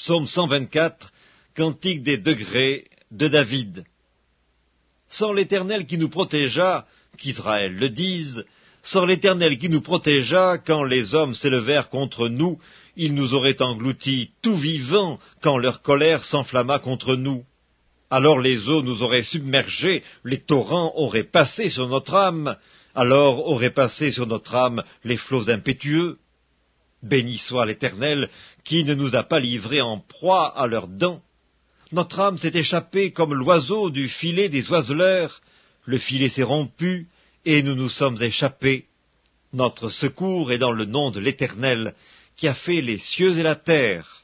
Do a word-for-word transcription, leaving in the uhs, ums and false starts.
Psaume cent vingt-quatre, Cantique des degrés de David. Sans l'Éternel qui nous protégea, qu'Israël le dise, sans l'Éternel qui nous protégea, quand les hommes s'élevèrent contre nous, ils nous auraient engloutis tout vivants, quand leur colère s'enflamma contre nous. Alors les eaux nous auraient submergés, les torrents auraient passé sur notre âme, alors auraient passé sur notre âme les flots impétueux. Béni soit l'Éternel, qui ne nous a pas livrés en proie à leurs dents. Notre âme s'est échappée comme l'oiseau du filet des oiseleurs, le filet s'est rompu, et nous nous sommes échappés. Notre secours est dans le nom de l'Éternel, qui a fait les cieux et la terre.